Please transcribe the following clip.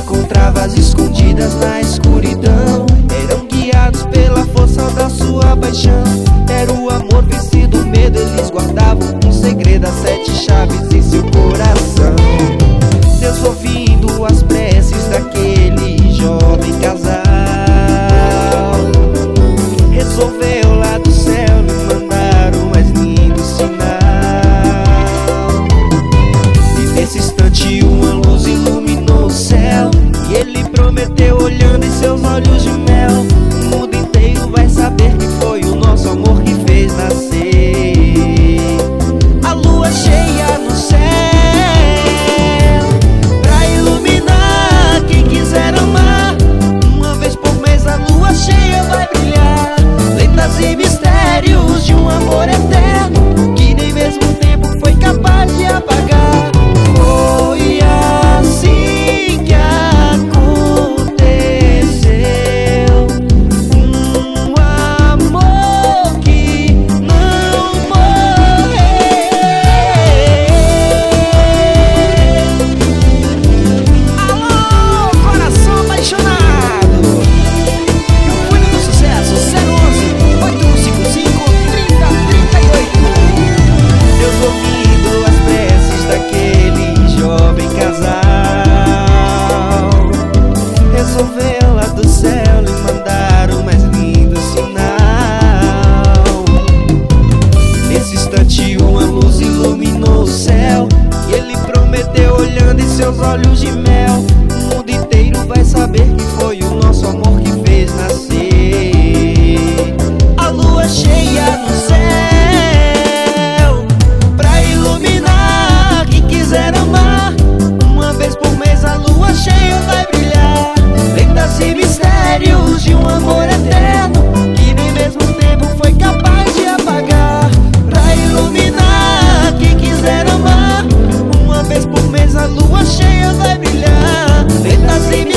encontrava-as escondidas na escuridão. Eram guiados pela força da sua paixão. Era o amor vencido o medo, eles guardavam um segredo, as 7 chaves em seu coração. Deus, ouvindo as preces daquele jovem casal, resolveu lá do céu lhe mandar o mais lindo sinal. E nesse instante uma luz iluminou o céu, e ele prometeu olhando em seus olhos de mel: o mundo inteiro vai saber que foi o nosso amor que fez nascer a lua cheia no céu, pra iluminar quem quiser amar. Uma vez por mês a lua cheia vai brilhar, lendas e mistérios de um amor eterno que nem mesmo o tempo foi capaz de apagar. Foi assim que aconteceu, um amor que não morreu. Alô, coração apaixonado! Fone do sucesso 011-855-3038. Deus, ouvindo as preces daquele jovem casal, resolveu lá do céu lhe mandar o mais lindo sinal. Nesse instante uma luz iluminou o céu, e ele prometeu olhando em seus olhos de mel: o mundo inteiro vai saber que foi o nosso amor que fez nascer a lua cheia no céu, pra iluminar quem quiser amar. Uma vez por mês a lua cheia vai brilhar, lendas e mistérios de um amor eterno que nem mesmo o tempo foi capaz de apagar. Pra iluminar quem quiser amar, uma vez por mês a lua cheia vai brilhar, lendas e